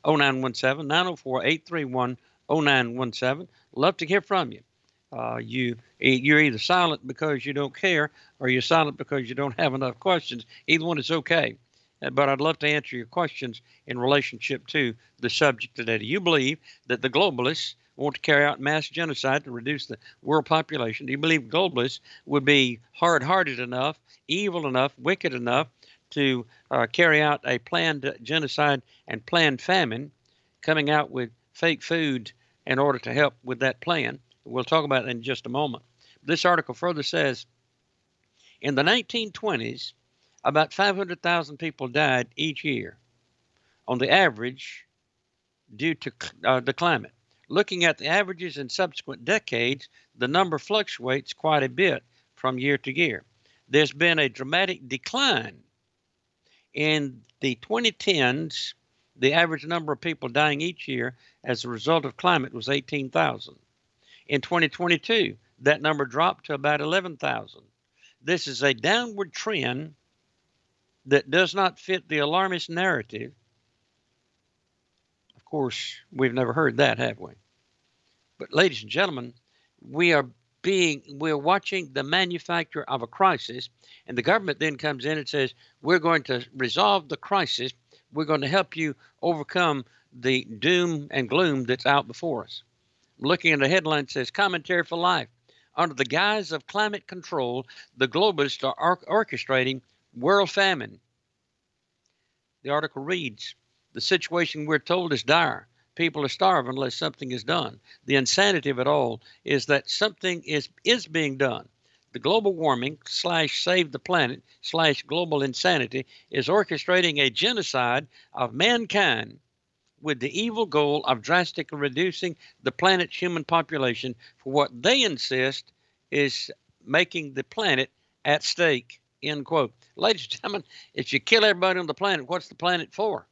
904-831-0917. Love to hear from you. You're either silent because you don't care or you're silent because you don't have enough questions. Either one is okay. But I'd love to answer your questions in relationship to the subject today. Do you believe that the globalists want to carry out mass genocide to reduce the world population? Do you believe globalists would be hard-hearted enough, evil enough, wicked enough to carry out a planned genocide and planned famine, coming out with fake food in order to help with that plan? We'll talk about that in just a moment. This article further says, in the 1920s, about 500,000 people died each year. On the average, due to the climate. Looking at the averages in subsequent decades, the number fluctuates quite a bit from year to year. There's been a dramatic decline. In the 2010s, the average number of people dying each year as a result of climate was 18,000. In 2022, that number dropped to about 11,000. This is a downward trend that does not fit the alarmist narrative. Of course, we've never heard that, have we? But ladies and gentlemen, we're watching the manufacture of a crisis, and the government then comes in and says, we're going to resolve the crisis. We're going to help you overcome the doom and gloom that's out before us. Looking at the headline, it says, Commentary for Life. Under the guise of climate control, the globalists are orchestrating world famine. The article reads, the situation we're told is dire. People are starving unless something is done. The insanity of it all is that something is being done. The global warming / save the planet / global insanity is orchestrating a genocide of mankind with the evil goal of drastically reducing the planet's human population for what they insist is making the planet at stake, end quote. Ladies and gentlemen, if you kill everybody on the planet, what's the planet for?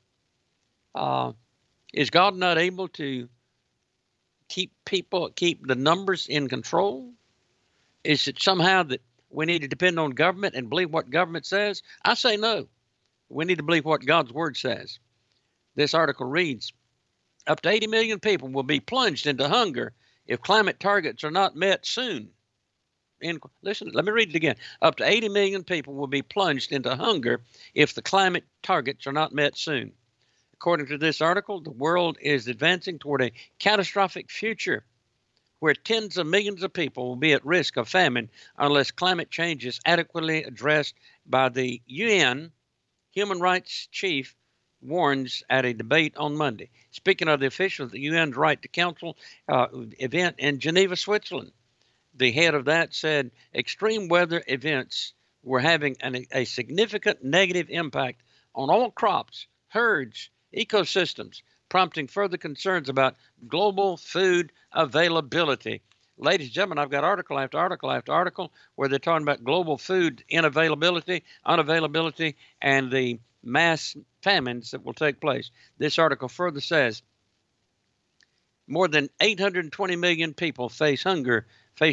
Is God not able to keep the numbers in control? Is it somehow that we need to depend on government and believe what government says? I say no. We need to believe what God's word says. This article reads, up to 80 million people will be plunged into hunger if climate targets are not met soon. Listen, let me read it again. Up to 80 million people will be plunged into hunger if the climate targets are not met soon. According to this article, the world is advancing toward a catastrophic future where tens of millions of people will be at risk of famine unless climate change is adequately addressed by the UN. Human rights chief warns at a debate on Monday. Speaking of the officials of the UN's Right to Counsel event in Geneva, Switzerland, the head of that said extreme weather events were having a significant negative impact on all crops, herds, ecosystems, prompting further concerns about global food availability. Ladies and gentlemen, I've got article after article after article where they're talking about global food unavailability, and the mass famines that will take place. This article further says more than 820 million people faced hunger in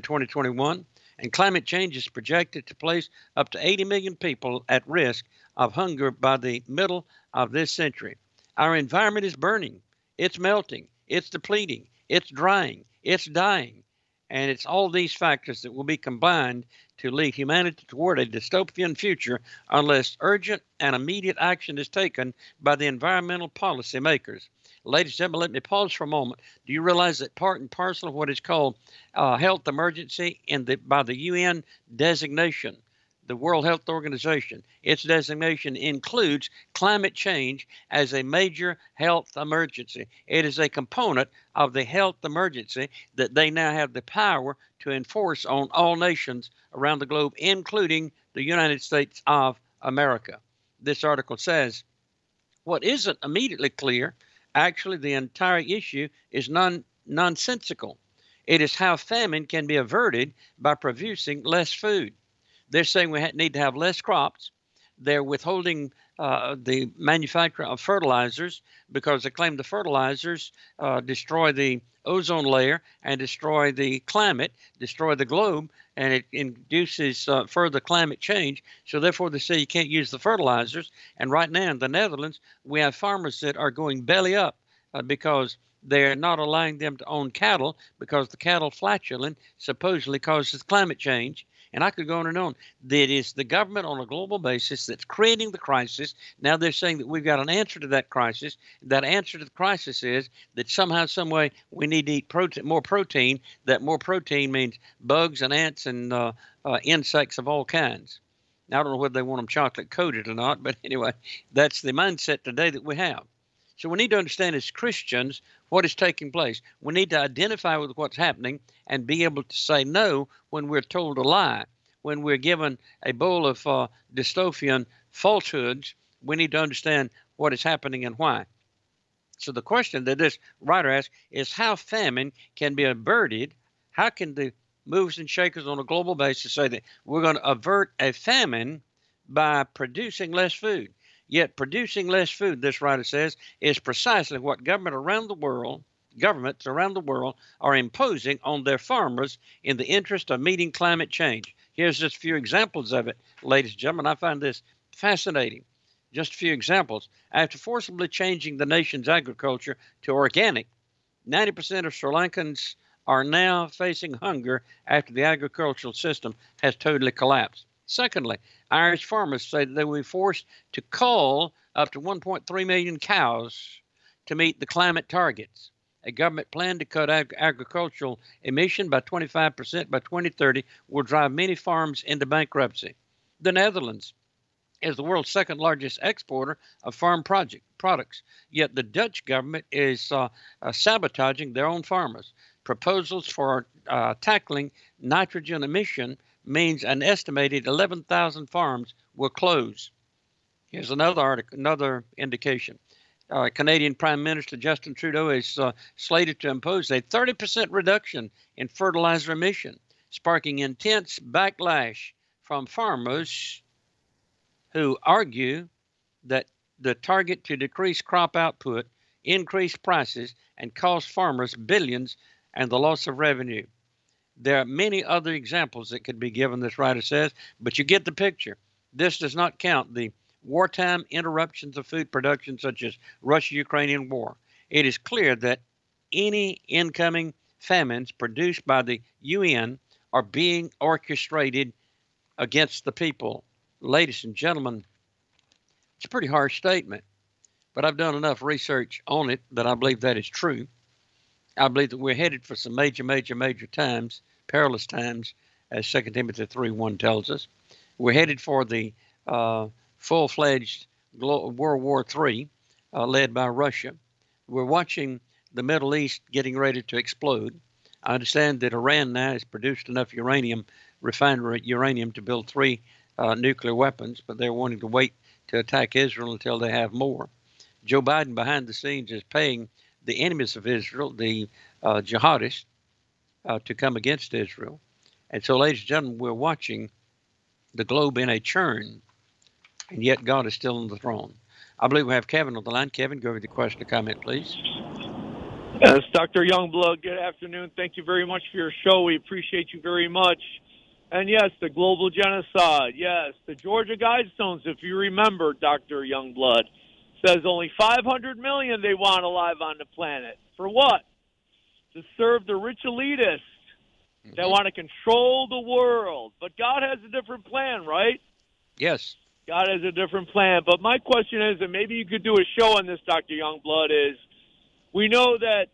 2021, and climate change is projected to place up to 80 million people at risk of hunger by the middle of this century. Our environment is burning, it's melting, it's depleting, it's drying, it's dying, and it's all these factors that will be combined to lead humanity toward a dystopian future unless urgent and immediate action is taken by the environmental policy makers. Ladies and gentlemen, let me pause for a moment. Do you realize that part and parcel of what is called health emergency by the UN designation, the World Health Organization, its designation includes climate change as a major health emergency. It is a component of the health emergency that they now have the power to enforce on all nations around the globe, including the United States of America. This article says, what isn't immediately clear, actually the entire issue is nonsensical. It is how famine can be averted by producing less food. They're saying we need to have less crops. They're withholding the manufacture of fertilizers because they claim the fertilizers destroy the ozone layer and destroy the climate, destroy the globe, and it induces further climate change. So therefore, they say you can't use the fertilizers. And right now in the Netherlands, we have farmers that are going belly up because they're not allowing them to own cattle because the cattle flatulence supposedly causes climate change. And I could go on and on. That is the government on a global basis that's creating the crisis. Now they're saying that we've got an answer to that crisis. That answer to the crisis is that somehow, some way, we need to eat more protein. That more protein means bugs and ants and insects of all kinds. Now, I don't know whether they want them chocolate coated or not, but anyway, that's the mindset today that we have. So we need to understand as Christians what is taking place. We need to identify with what's happening and be able to say no when we're told a lie. When we're given a bowl of dystopian falsehoods, we need to understand what is happening and why. So the question that this writer asks is how famine can be averted. How can the movers and shakers on a global basis say that we're going to avert a famine by producing less food? Yet producing less food, this writer says, is precisely what governments around the world are imposing on their farmers in the interest of meeting climate change. Here's just a few examples of it, ladies and gentlemen. I find this fascinating. Just a few examples. After forcibly changing the nation's agriculture to organic, 90% of Sri Lankans are now facing hunger after the agricultural system has totally collapsed. Secondly, Irish farmers say that they will be forced to cull up to 1.3 million cows to meet the climate targets. A government plan to cut agricultural emission by 25% by 2030 will drive many farms into bankruptcy. The Netherlands is the world's second largest exporter of farm products, yet the Dutch government is sabotaging their own farmers. Proposals for tackling nitrogen emission means an estimated 11,000 farms will close. Here's another indication. Canadian Prime Minister Justin Trudeau is slated to impose a 30% reduction in fertilizer emission, sparking intense backlash from farmers who argue that the target to decrease crop output, increase prices, and cost farmers billions and the loss of revenue. There are many other examples that could be given, this writer says, but you get the picture. This does not count the wartime interruptions of food production, such as Russia-Ukrainian war. It is clear that any incoming famines produced by the UN are being orchestrated against the people. Ladies and gentlemen, it's a pretty harsh statement, but I've done enough research on it that I believe that is true. I believe that we're headed for some major times, perilous times, as 2 Timothy 3:1 tells us. We're headed for the full-fledged World War III led by Russia. We're watching the Middle East getting ready to explode. I understand that Iran now has produced enough refined uranium to build 3 nuclear weapons, but they're wanting to wait to attack Israel until they have more. Joe Biden behind the scenes is paying the enemies of Israel, the jihadists, to come against Israel. And so, ladies and gentlemen, we're watching the globe in a churn, and yet God is still on the throne. I believe we have Kevin on the line. Kevin, go over the question or comment, please. Yes, Dr. Youngblood, good afternoon. Thank you very much for your show. We appreciate you very much. And yes, the global genocide. Yes, the Georgia Guidestones, if you remember, Dr. Youngblood, says only 500 million they want alive on the planet. For what? To serve the rich elitists that want to control the world. But God has a different plan, right? Yes. God has a different plan. But my question is, and maybe you could do a show on this, Dr. Youngblood, is we know that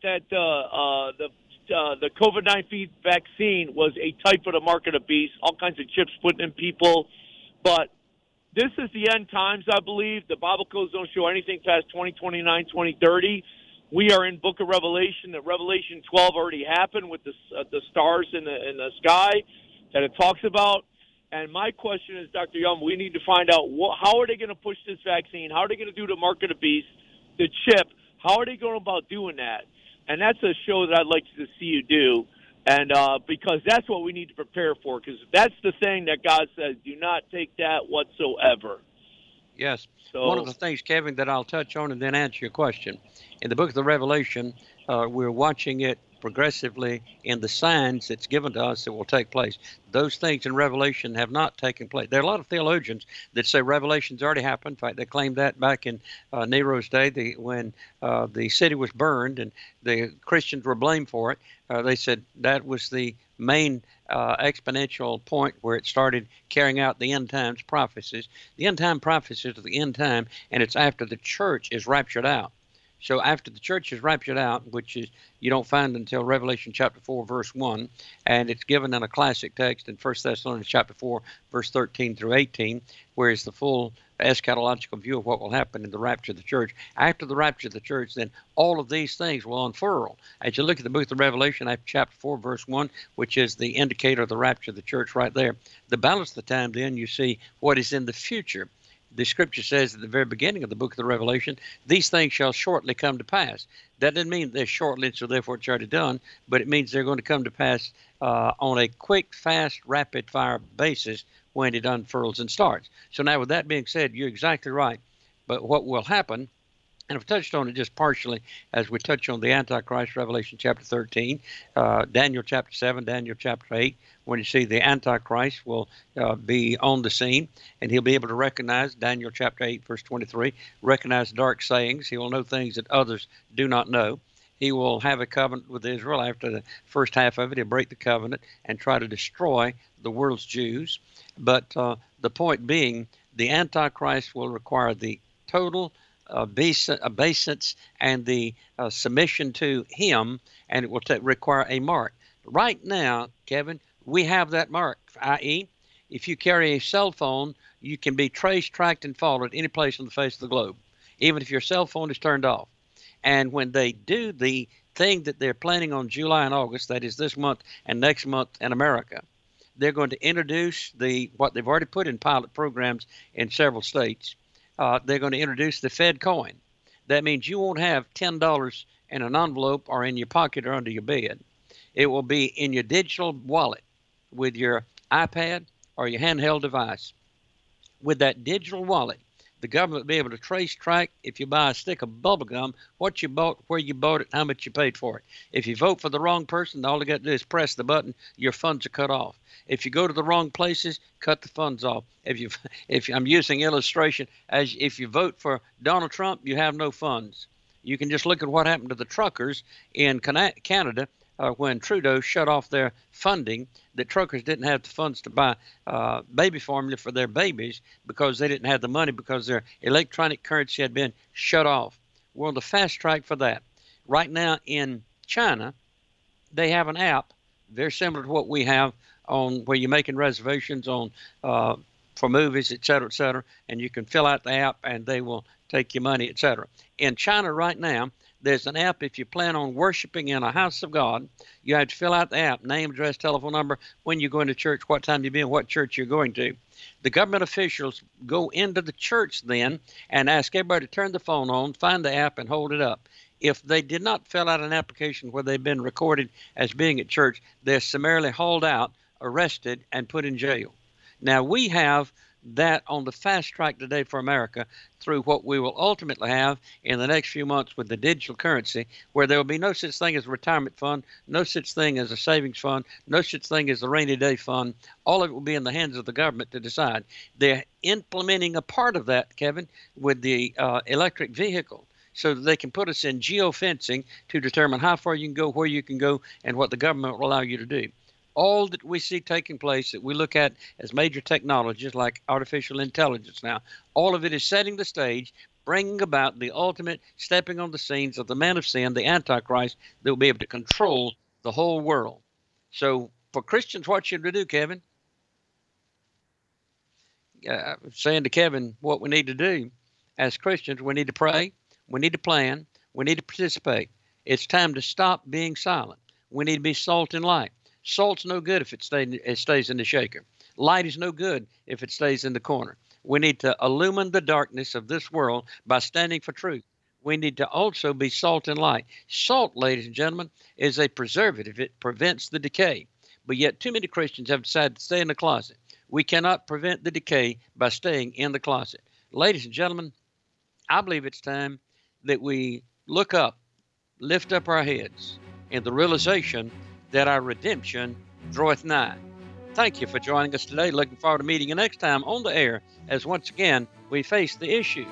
the COVID-19 vaccine was a type of the mark of the beast, all kinds of chips put in people. But this is the end times, I believe. The Bible codes don't show anything past 2029, 2030. We are in Book of Revelation. The Revelation 12 already happened with the stars in the sky that it talks about. And my question is, Dr. Young, we need to find out how are they going to push this vaccine? How are they going to do the mark of the beast, the chip? How are they going about doing that? And that's a show that I'd like to see you do. And because that's what we need to prepare for, because that's the thing that God says, do not take that whatsoever. Yes. So, one of the things, Kevin, that I'll touch on and then answer your question. In the book of the Revelation, we're watching it progressively in the signs that's given to us that will take place. Those things in Revelation have not taken place. There are a lot of theologians that say Revelation's already happened. In fact, they claimed that back in Nero's day when the city was burned and the Christians were blamed for it. They said that was the main exponential point where it started carrying out the end times prophecies. The end time prophecies are the end time, and it's after the church is raptured out. So after the church is raptured out, which is you don't find until Revelation chapter 4, verse 1, and it's given in a classic text in 1 Thessalonians chapter 4, verse 13 through 18, where is the full eschatological view of what will happen in the rapture of the church. After the rapture of the church, then all of these things will unfurl. As you look at the book of Revelation, after chapter 4, verse 1, which is the indicator of the rapture of the church right there, the balance of the time, then you see what is in the future. The scripture says at the very beginning of the book of the Revelation, these things shall shortly come to pass. That doesn't mean they're shortly, so therefore it's already done, but it means they're going to come to pass on a quick, fast, rapid-fire basis when it unfurls and starts. So now with that being said, you're exactly right. But what will happen, and I've touched on it just partially as we touch on the Antichrist, Revelation chapter 13, Daniel chapter 7, Daniel chapter 8, when you see the Antichrist will be on the scene, and he'll be able to recognize, Daniel chapter 8, verse 23, recognize dark sayings. He will know things that others do not know. He will have a covenant with Israel. After the first half of it, he'll break the covenant and try to destroy the world's Jews. But the point being, the Antichrist will require the total obeisance and the submission to him, and it will require a mark. Right now, Kevin, we have that mark, i.e., if you carry a cell phone, you can be traced, tracked, and followed any place on the face of the globe, even if your cell phone is turned off. And when they do the thing that they're planning on July and August, that is this month and next month in America, they're going to introduce what they've already put in pilot programs in several states. They're going to introduce the Fed coin. That means you won't have $10 in an envelope or in your pocket or under your bed. It will be in your digital wallet with your iPad or your handheld device. With that digital wallet, the government will be able to trace, track, if you buy a stick of bubble gum, what you bought, where you bought it, how much you paid for it. If you vote for the wrong person, all you got to do is press the button, your funds are cut off. If you go to the wrong places, cut the funds off. If I'm using illustration, as if you vote for Donald Trump, you have no funds. You can just look at what happened to the truckers in Canada when Trudeau shut off their funding. The truckers didn't have the funds to buy baby formula for their babies because they didn't have the money because their electronic currency had been shut off. We're on the fast track for that. Right now in China, they have an app very similar to what we have on where you're making reservations on for movies, et cetera, and you can fill out the app and they will take your money, et cetera. In China right now, there's an app. If you plan on worshiping in a house of God, you have to fill out the app, name, address, telephone number, when you're going to church, what time you be, and what church you're going to. The government officials go into the church then and ask everybody to turn the phone on, find the app, and hold it up. If they did not fill out an application where they've been recorded as being at church, they're summarily hauled out, arrested, and put in jail. Now, we have that on the fast track today for America through what we will ultimately have in the next few months with the digital currency, where there will be no such thing as a retirement fund, no such thing as a savings fund, no such thing as a rainy day fund. All of it will be in the hands of the government to decide. They're implementing a part of that, Kevin, with the electric vehicle, so that they can put us in geofencing to determine how far you can go, where you can go, and what the government will allow you to do. All that we see taking place that we look at as major technologies like artificial intelligence now, all of it is setting the stage, bringing about the ultimate stepping on the scenes of the man of sin, the Antichrist, that will be able to control the whole world. So for Christians, what should we do, Kevin? Saying to Kevin, what we need to do as Christians, we need to pray, we need to plan, we need to participate. It's time to stop being silent. We need to be salt and light. Salt's no good if it stays in the shaker. Light is no good if it stays in the corner. We need to illumine the darkness of this world by standing for truth. We need to also be salt and light. Salt, ladies and gentlemen, is a preservative. It prevents the decay. But yet too many Christians have decided to stay in the closet. We cannot prevent the decay by staying in the closet. Ladies and gentlemen, I believe it's time that we look up, lift up our heads in the realization that our redemption draweth nigh. Thank you for joining us today. Looking forward to meeting you next time on the air as once again we face the issues.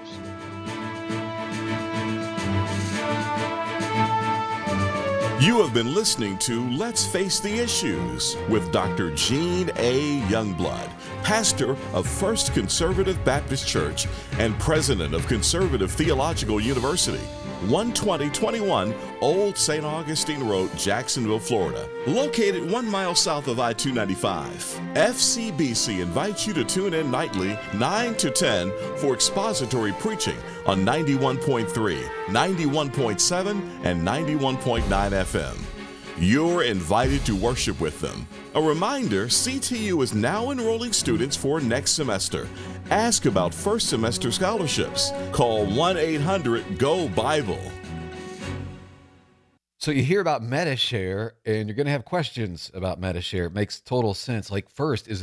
You have been listening to Let's Face the Issues with Dr. Gene A. Youngblood, pastor of First Conservative Baptist Church and president of Conservative Theological University, 12021 Old St. Augustine Road, Jacksonville, Florida, located 1 mile south of I-295. FCBC invites you to tune in nightly 9 to 10 for expository preaching on 91.3, 91.7, and 91.9 FM. you're invited to worship with them. A reminder, CTU is now enrolling students for next semester. Ask about first semester scholarships. Call 1-800-GO-BIBLE. So you hear about Medi-Share, and you're going to have questions about Medi-Share. It makes total sense. Like, first, is